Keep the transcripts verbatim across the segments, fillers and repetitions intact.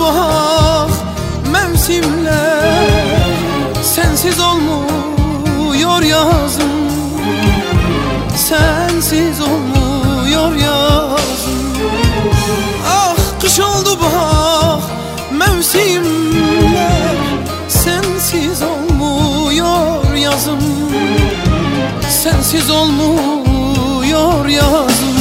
bak mevsimler, sensiz olmuyor yazım, sensiz olmuyor yazım. Ah kış oldu bak mevsimler, sensiz olmuyor yazım, sensiz olmuyor yazım.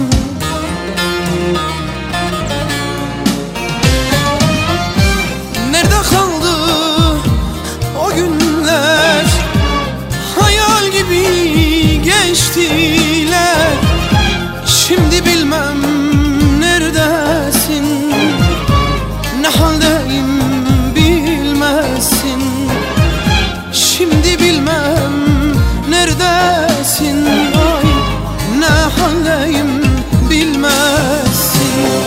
Nerede kaldı o günler, hayal gibi geçtiler. Şimdi bilmem neredesin, ne haldeyim bilmezsin. Şimdi bilmem neredesin, ay ne haldeyim bilmezsin.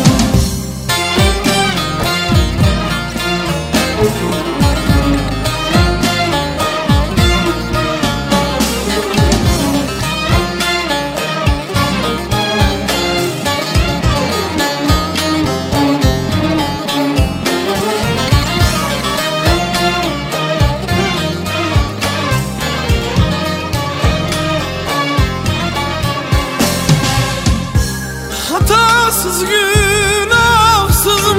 Hatasız günahsızım,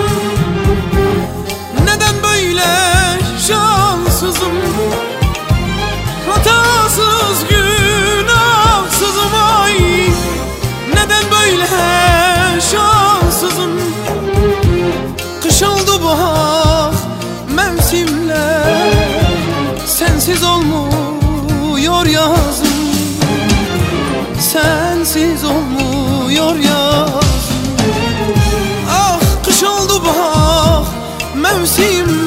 neden böyle şanssızım? Hatasız günahsızım, ay neden böyle şanssızım? Kış oldu bak mevsimler, sensiz olmuyor yazım, sensiz olmuyor yazım. Ah kış oldu bak mevsim